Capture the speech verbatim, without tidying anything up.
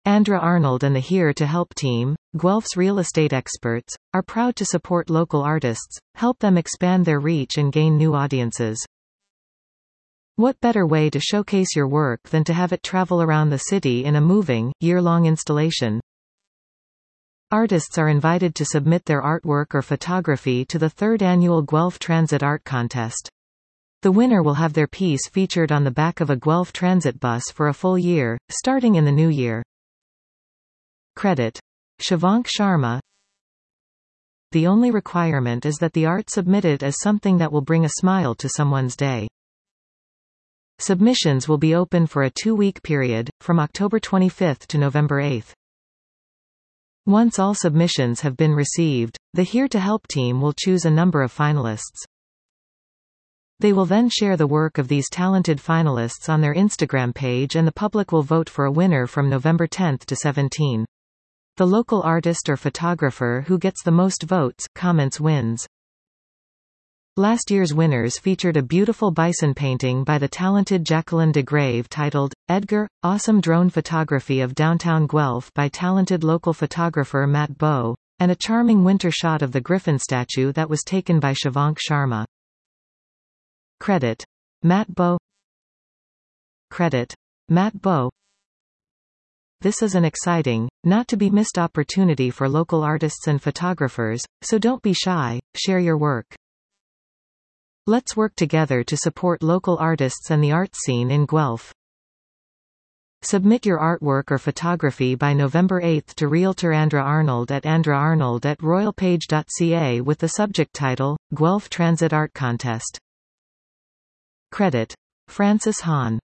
Andra Arnold and the Here to Help team, Guelph's real estate experts, are proud to support local artists, help them expand their reach and gain new audiences. What better way to showcase your work than to have it travel around the city in a moving, year-long installation? Artists are invited to submit their artwork or photography to the third annual Guelph Transit Art Contest. The winner will have their piece featured on the back of a Guelph Transit bus for a full year, starting in the new year. Credit. Shivank Sharma. The only requirement is that the art submitted is something that will bring a smile to someone's day. Submissions will be open for a two-week period, from October twenty-fifth to November eighth. Once all submissions have been received, the Here to Help team will choose a number of finalists. They will then share the work of these talented finalists on their Instagram page, and the public will vote for a winner from November tenth to seventeenth. The local artist or photographer who gets the most votes, comments wins. Last year's winners featured a beautiful bison painting by the talented Jacqueline de Grave titled, Edgar, Awesome Drone Photography of Downtown Guelph by talented local photographer Matt Bowe, and a charming winter shot of the Griffin statue that was taken by Shivank Sharma. Credit. Matt Bowe. Credit. Matt Bowe. This is an exciting, not-to-be-missed opportunity for local artists and photographers, so don't be shy, share your work. Let's work together to support local artists and the art scene in Guelph. Submit your artwork or photography by November eighth to Realtor Andra Arnold at andraarnold at royalpage dot c a with the subject title, Guelph Transit Art Contest. Credit. Francis Hahn.